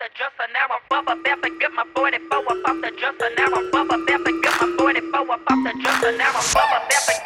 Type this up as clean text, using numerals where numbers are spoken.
the dresser, now I'm bubba bath and get my 44 up off the dresser, now I'm bubba bath and get my 44 up off the dresser, now I'm bubba bath and